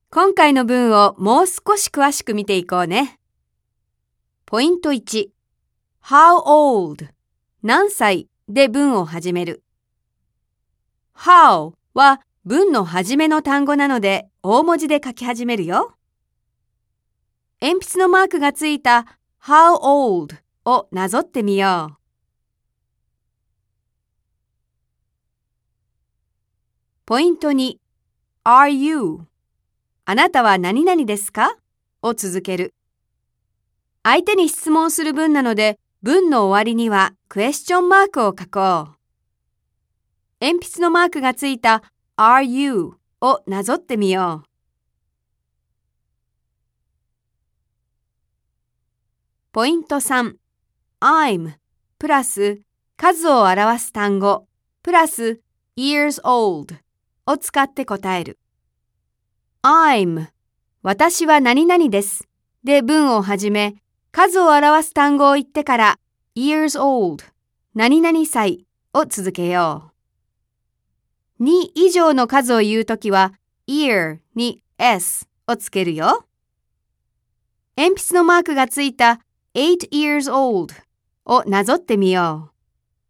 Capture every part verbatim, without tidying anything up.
今回の文をもう少し詳しく見ていこうね。ポイントいち、How old? 何歳で文を始める。How は文の始めの単語なので大文字で書き始めるよ。鉛筆のマークがついた How old? をなぞってみよう。ポイントに Are you? あなたは何々ですかを続ける。相手に質問する文なので、文の終わりにはクエスチョンマークを書こう。鉛筆のマークがついた Are you? をなぞってみよう。ポイントさん、I'm プラス数を表す単語プラス years old を使って答える。I'm 私は何々ですで文を始め、数を表す単語を言ってから years old 何々歳を続けよう。に以上の数を言うときは year に s をつけるよ。鉛筆のマークがついたeight years old をなぞってみよう。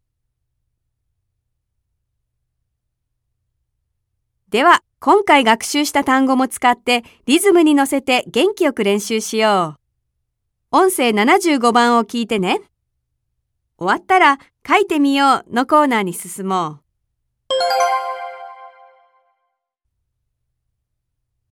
では、今回学習した単語も使ってリズムに乗せて元気よく練習しよう。音声ななじゅうごばんを聞いてね。終わったら書いてみようのコーナーに進もう。